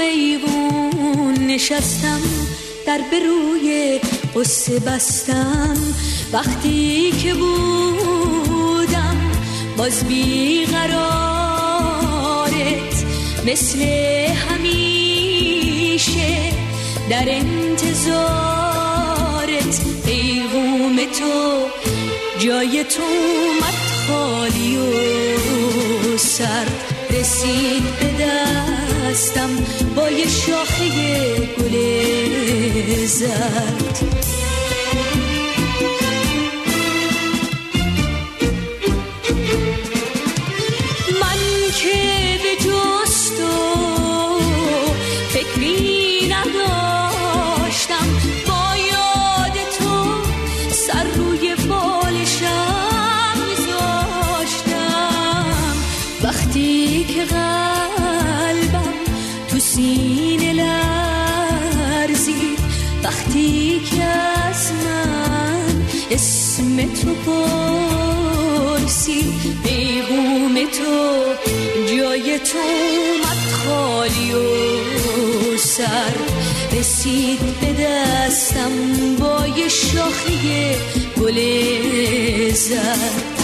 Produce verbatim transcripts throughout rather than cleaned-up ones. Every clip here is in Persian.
ایوون نشستم، در به روی قصه بستم. وقتی که بودم باز بیقرارت، مثل همیشه در انتظارت. پیغام تو جای تو اومد خالی و سرد، رسید به دستم با یه شاخه گل زرد. من که به جز تو فکری نداشتم، با یاد تو سر روی بالشم میذاشتم. وقتی که قلبم تو سینه لرزید، وقتی که از من اسم تو پرسید، پیغام تو جای تو اومد خالی و سر، رسید به دستم با یه شاخه گل زرد.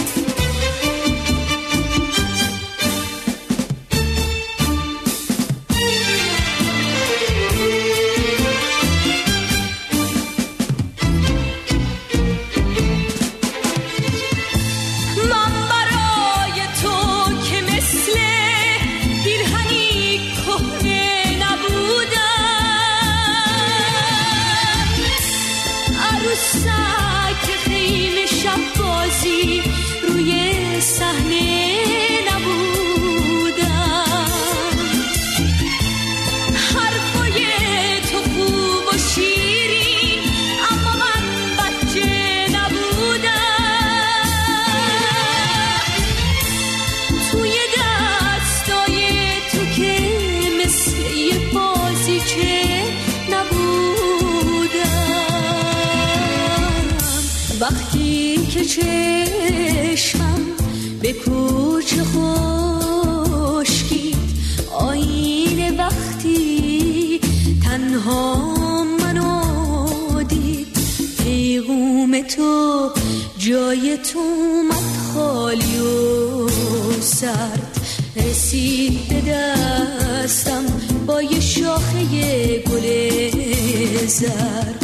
وقتی که چشمم به کوچه خشکید، آینه وقتی تنها منو دید، پیغام تو جای تو اومد خالی و سرد، رسید به دستم با یه شاخه گل زرد.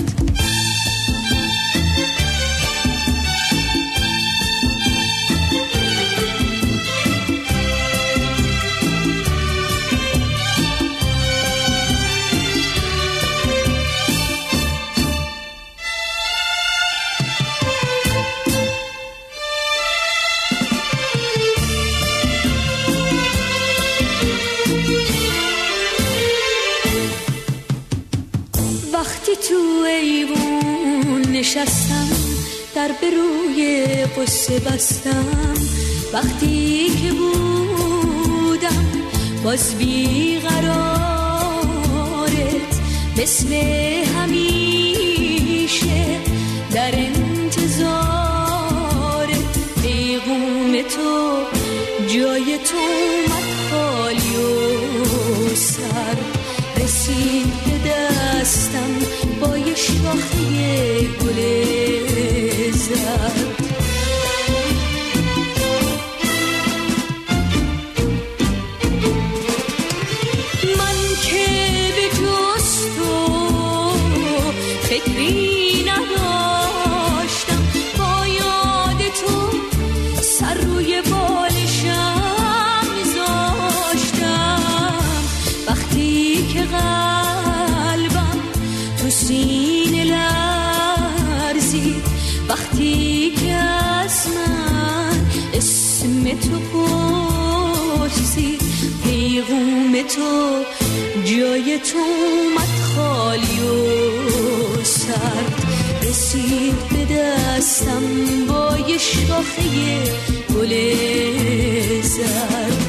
وقتی تو ایوون نشستم، در به روی قصه بستم. وقتی که بودم باز بیقرارت، مثل همیشه در انتظارت. پیغام تو جای تو اومد خالی و سر، رسید به دستم با یه شاخه گل زرد. من که به جز تو فکری نداشتم، با یاد تو سر روی بالشم میذاشتم. وقتی که قلبم تو سینه لرزید، وقتی که از من اسم تو پرسید، پیغام تو جای تو اومد خالی و سرد، رسید به دستم با یه شاخه گل زرد.